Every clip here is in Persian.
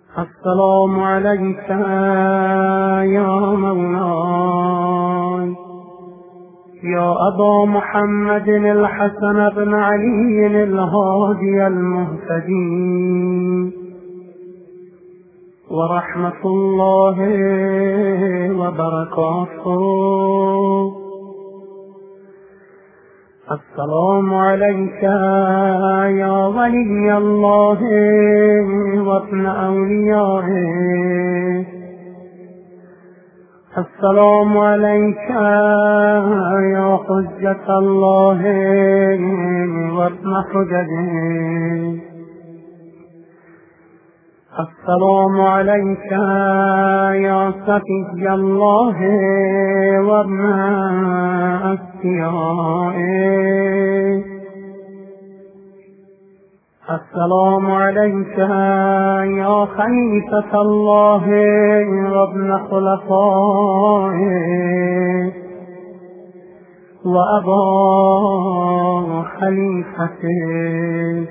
السلام عليك يا مولاي يا أبا محمد الحسن بن علي الهادي المهتدي، ورحمة الله وبركاته. السلام عليك يا ولي الله وابن أوليائه. السلام عليك يا حجة الله وابن حججه. السلام عليك يا سفي الله وابن أسيائه. السلام عليك يا خليفة الله وابن خلفائه وأبا خليفته.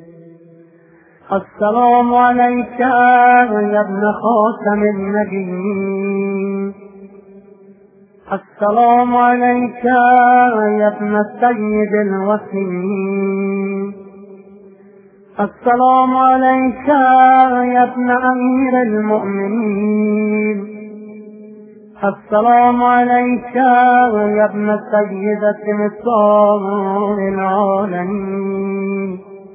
السلام عليك يا ابن خاتم النبيين. السلام عليك يا ابن السيد الوسيم. السلام عليك يا ابن أمير المؤمنين. السلام عليك يا ابن سيدة نساء العالمين.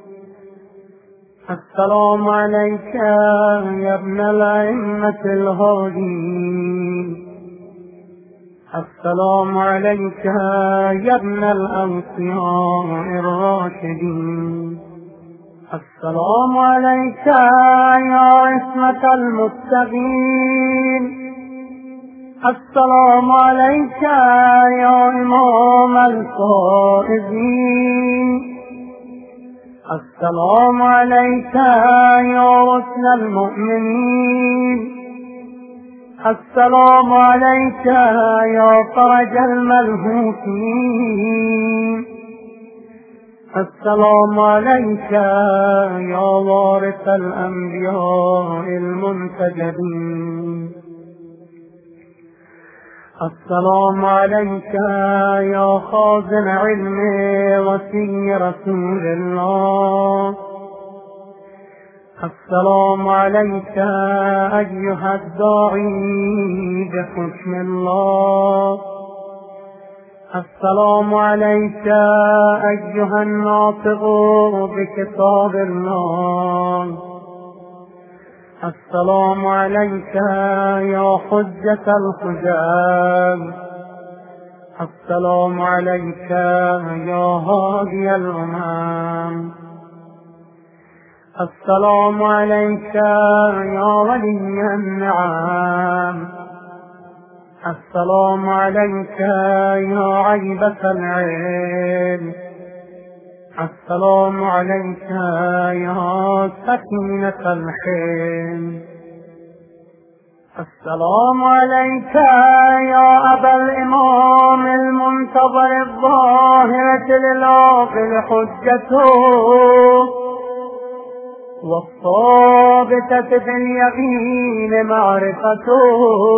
السلام عليك يا ابن الأئمة الهادين. السلام عليك يا ابن الأوصياء الراشدين. السلام عليك يا عصمة المتقين. السلام عليك يا إمام الفائزين. السلام عليك يا رسل المؤمنين. السلام عليك يا فرج الملهوفين. السلام عليك يا وارث الأنبياء المنتجبين. السلام عليك يا خازن علم وسي رسول الله. السلام عليك أيها الداعي بحكم الله. السلام عليك أيها الناطق بكتاب الله. السلام عليك يا حجة الحجاج. السلام عليك يا هادي الأمم. السلام عليك يا ولي النعم. السلام عليك يا عيبة العين. السلام عليك يا سكينة الحين. السلام عليك يا أبا الإمام المنتظر الظاهرة للعاقل حجته والصابتة في اليقين معرفته،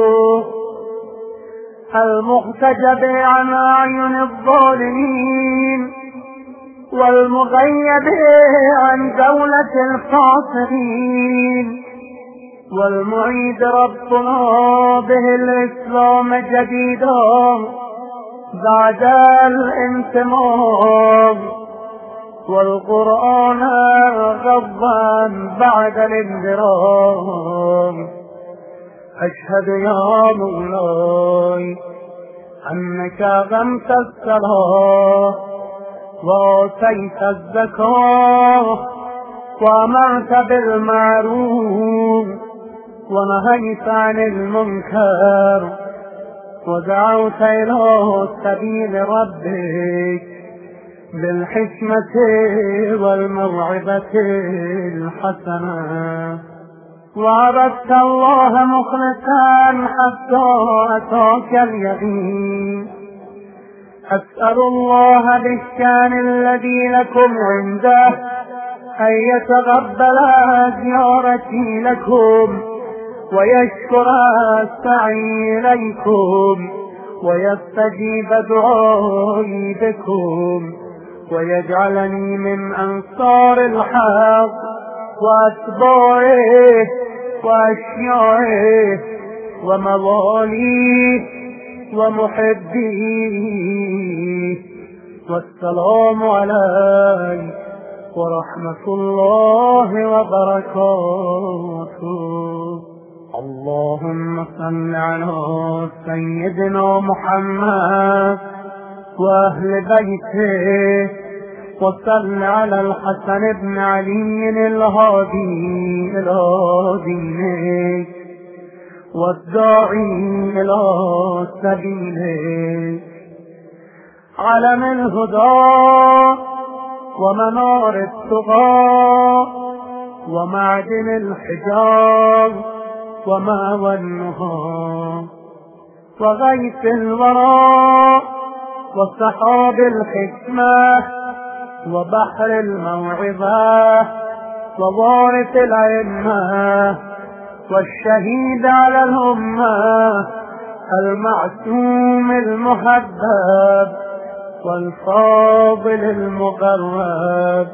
المحتجب عن أعين الظالمين والمغيب عن دولة الخاسرين، والمعيد ربنا به الإسلام جديدا بعد الانتماء، والقرآن غضا بعد الانذرام. أشهد يا مولاي أنك أقمت الصلاة وآتيت الزكاة وأمرت بالمعروف ونهيت عن المنكر ودعوت إلى سبيل ربك بالحكمة والموعظة الحسنة، وعبدت الله مخلصا حتى أتاك اليقين. أسأل الله بالشان الذي لكم عنده أن يتقبل زيارتي لكم ويشكر السعي إليكم ويستجيب دعائي بكم ويجعلني من أنصار الحق وأتباعه وأشياعه ومواليه ومحبيه. والسلام عليكم ورحمة الله وبركاته. اللهم صل على سيدنا محمد وأهل بيته وصل على الحسن بن علي الهادي إلى دينك والداعي إلى سبيلك علم الهدى ومنار التقى ومعدن الحجاب وماوى النهار وغيث الورى وسحاب الحكمة وبحر الموعظة ووارث العلمة والشهيد على الأمة المعصوم المحبب والفاضل المقرب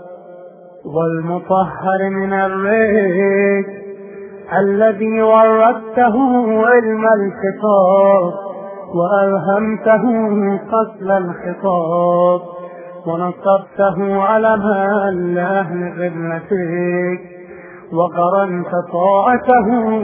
والمطهر من الريح الذي ورثته علم الكتاب وألهمته فصل الخطاب ونصبته علما لأهل قبلتك وقرنت طاعته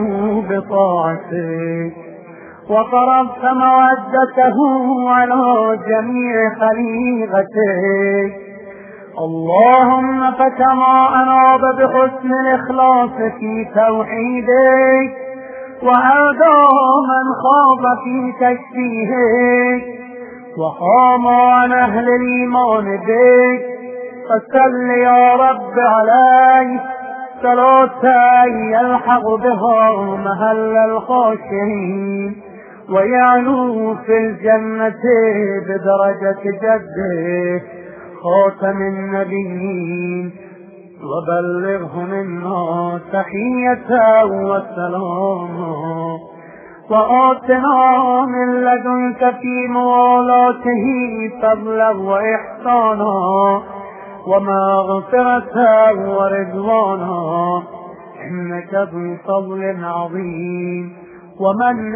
بطاعتك وقربت مودته على جميع خليقتك. اللهم فكما أناب بحسن الإخلاص في توحيدك وهدى من خاض في تشبيهك وقام عن أهل الإيمان بك فصل يا رب عليه صلاة يلحق بها مهل الخاشعين ويعلو في الجنة بدرجة جده خاتم النبيين وبلغه منا تحية وسلاما وآتنا من لدنك في موالاته فضلا وإحسانا ومغفرة ورضوانا إنك ذو فضل عظيم ومن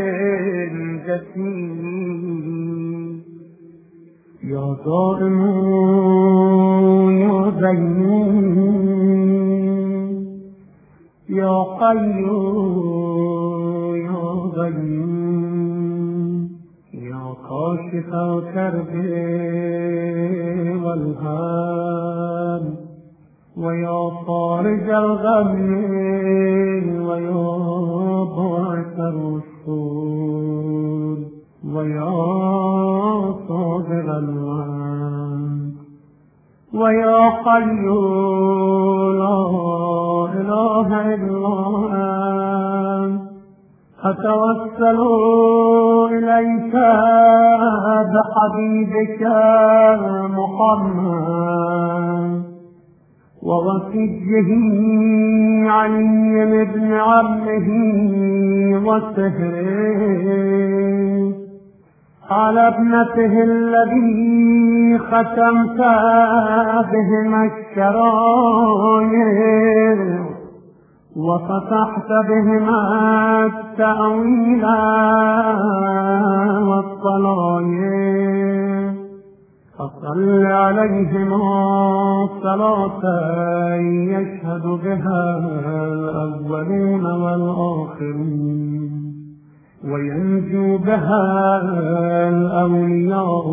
جسيم. يا دائم يا ديوم يا قيوم يا غيوم يا كاشف الكرب والهام ويا فارج الغم ويا باعث الرسول ويا صادق الوعد ويا قيوم لا إله إلا أنت أتوسل إليك بحبيبك محمد ووصيه علي بن عمه وسهره على ابنته الذي ختمت بهما الشرايع وفتحت بهما التأويل والطلايع فصل عليهما صلاة يشهد بها الأولون والآخرون وينجو بها الأولياء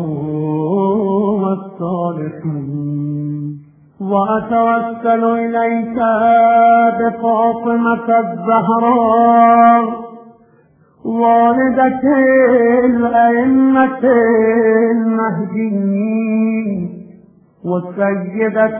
والصالحون. وأتوسل إليك بفاطمة الزهراء والدة الأئمة المهديين والسيدة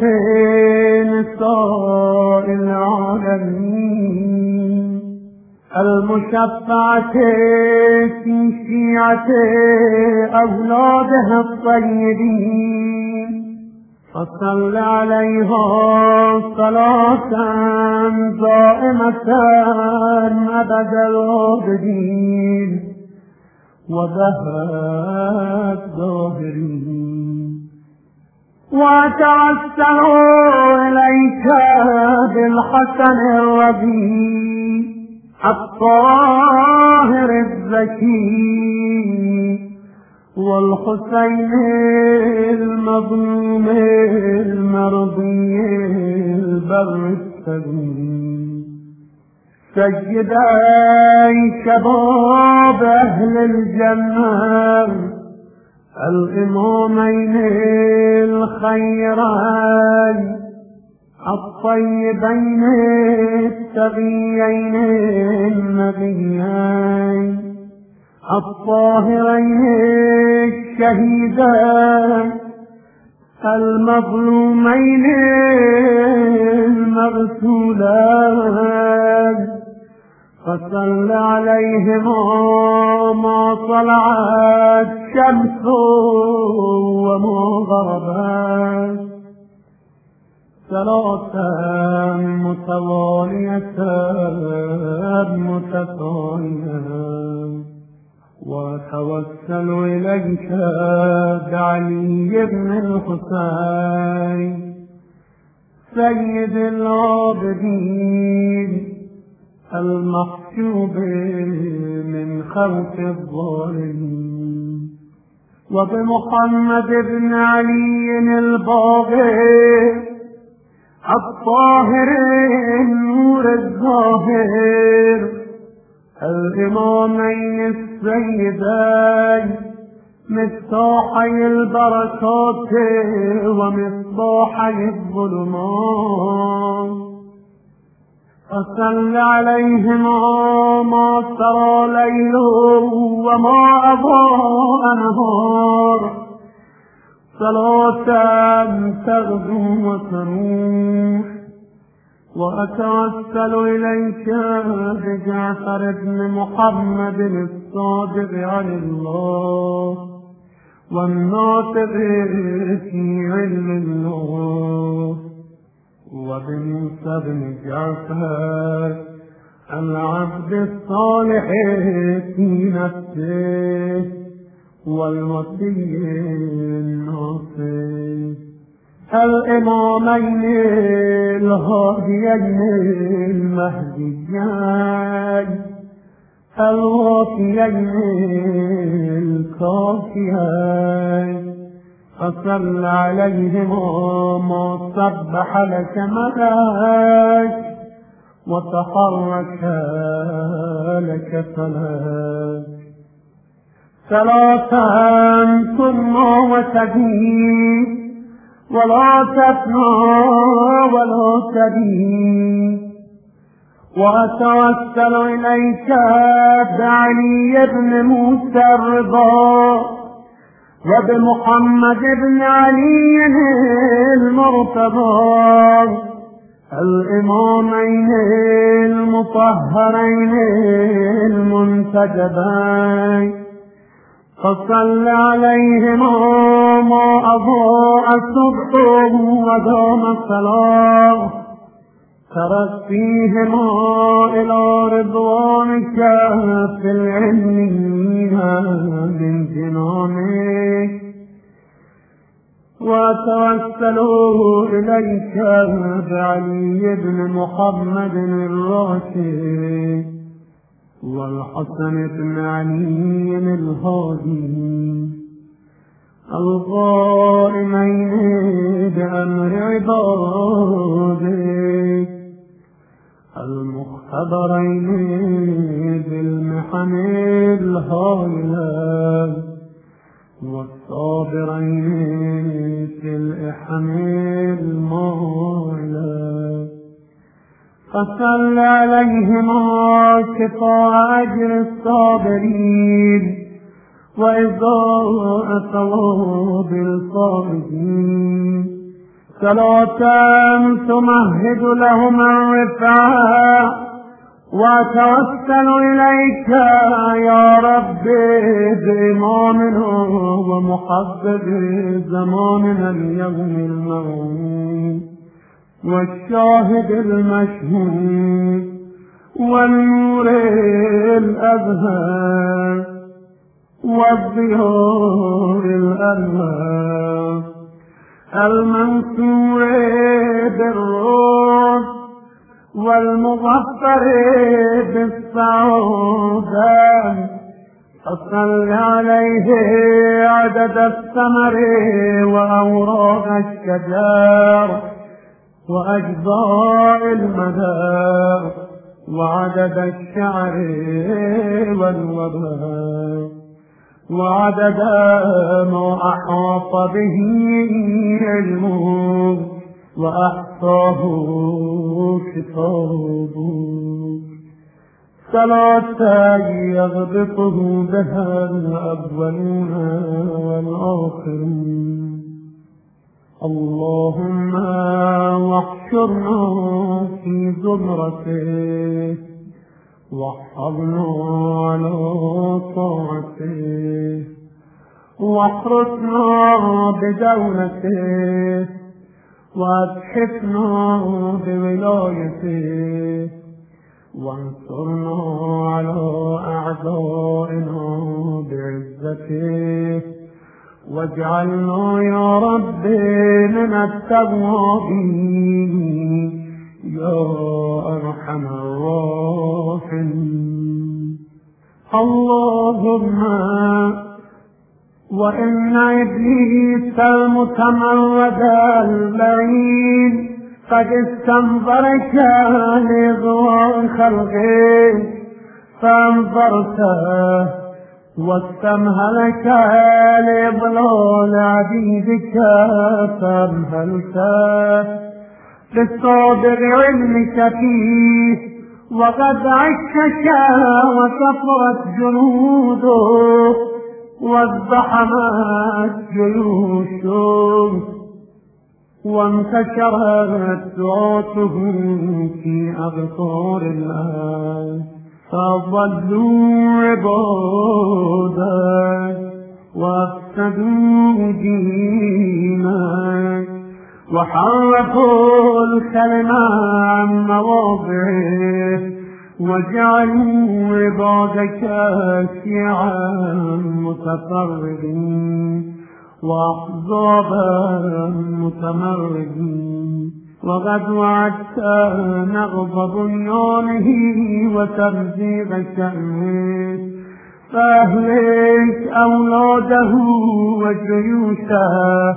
نساء العالمين المشفعة في شيعة أولادها الطيبين فصل عليها صلاة دائمة أبد الآبدين ودهر الظاهرين. وأتوسل إليك بالحسن الرضي الطاهر الزكي والحسين المظلوم المرضي البر السليم سيدي شباب أهل الجنة الإمامين الخيرين الطيبين التقيين النبيين الطاهرين الشهيدين المظلومين المغسولين فصل عليهما ما طلعت شمس وما غربت صلاة متوالية متتالية. وتوسل إليك بعلي بن الحسين سيد العابدين المحجوب من خلق الظالمين وبمحمد بن علي الباقر الطاهر النور الظاهر الإمامين السيدين مفتاحي البركات ومصباحي الظلمات فصل عليهما ما سرى ليل وما أضاء نهار صلاة تغدو وتروح. وأتوسل إليك بجعفر بن محمد الصادق عن الله والناطق في علم الله وبموسى بن جعفر العبد الصالح في نفسه والوصي الناصح الإمامين الهاديين المهديين الوافيين الكافيين فصل عليهما ما سبح لك ملاك وتحرك لك فلاك صلاة تنمى وتزيد ولا تفنى ولا تبيد. وأتوسل إليك بعلي بن موسى الرضا وبمحمد بن علي المرتضى الإمامين المطهرين المنتجبين فصل عليهما ما أضاء الصبح ودام الصلاة ترقيهما إلى رضوانك في العلمين من جنانك. وتوسلوا إليك بعلي بن محمد الراشد والحسن بن علي الهادي القائمين بأمر عبادك المختبرين بالمحن الهائلة والصابرين في الإحن المائلة فصل عليهما شفاء أجر الصابرين وإضاءة ثواب الصابرين صلاة تمهد لهم الرفعة وأتوسل إليك يا رب بإمامنا ومحبب زماننا اليوم الموعود والشاهد المشهود والنور الأبهى والظهور الأنهى المنصور بالروح والمظفر بالسعودة فصل عليه عدد الثمر وأوراق الشجر وأجزاء المدار وعدد الشعر والوباء وعدد ما أحاط به علمه وأحصاه كتابه صلاة يغبطه بها الأولون والآخرون. اللهم واحشرنا في زمرته واحفظنا على طاعته واحرسنا بدولته واتحفنا بولايته وانصرنا على أعدائنا بعزته واجعلنا يا رب من التوابين يا أرحم الراحمين. اللهم وإن إبليس المتمرد اللعين قد استنظرك لإغواء خلقه فانظرته واستمهلك لإضلال عبيدك فامهلته لصادق علمك فيه وقد عشك وكفرت جنوده وازدحمت جيوشه وانتشرت دعاته في أبصار الناس فضلوا عبادك وافسدوا دينك وحرفوا الكلمة عن مواضعه وجعلوا عبادك شيعا متفرقين وأحزابا متمردين وقد وعدت نغض بنيانه وتمزيق شأنه فأهلك أولاده وجيوشه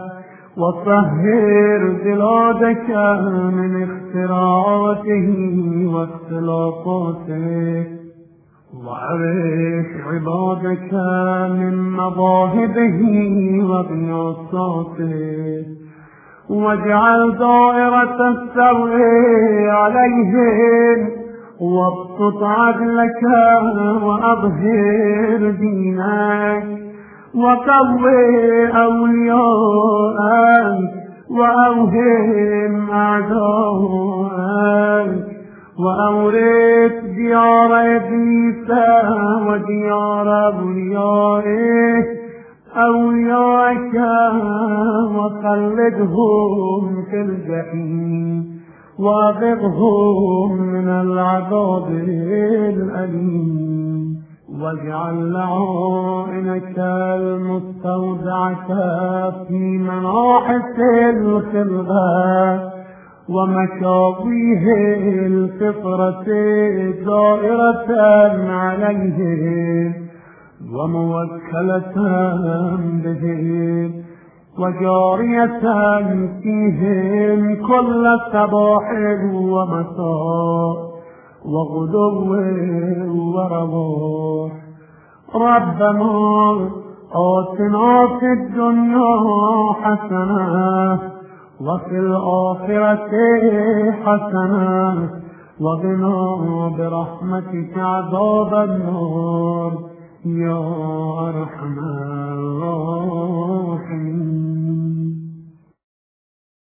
وطهر بلادك من اختراعاته واختلاطاته وعرف عبادك من مواهبه وقياساته واجعل دائرة السوء عليهم وابسط عدلك وأظهر دينك وقوي أولياءك وأوهم أعداءك وأورث ديار إبليس وديار أوليائك وخلدهم في الجحيم وأغضهم من العذاب الأليم واجعل لعائنك المستودعة في مناحس الخلقة ومشاويه الفطرة دائرة عليهم وموكلة بهم وجارية فيهم كل صباح ومساء وغدو ورواح. ربنا آتنا في الدنيا حسنة وفي الآخرة حسنة وقنا برحمتك عذاب النار يا أرحم الراحمين.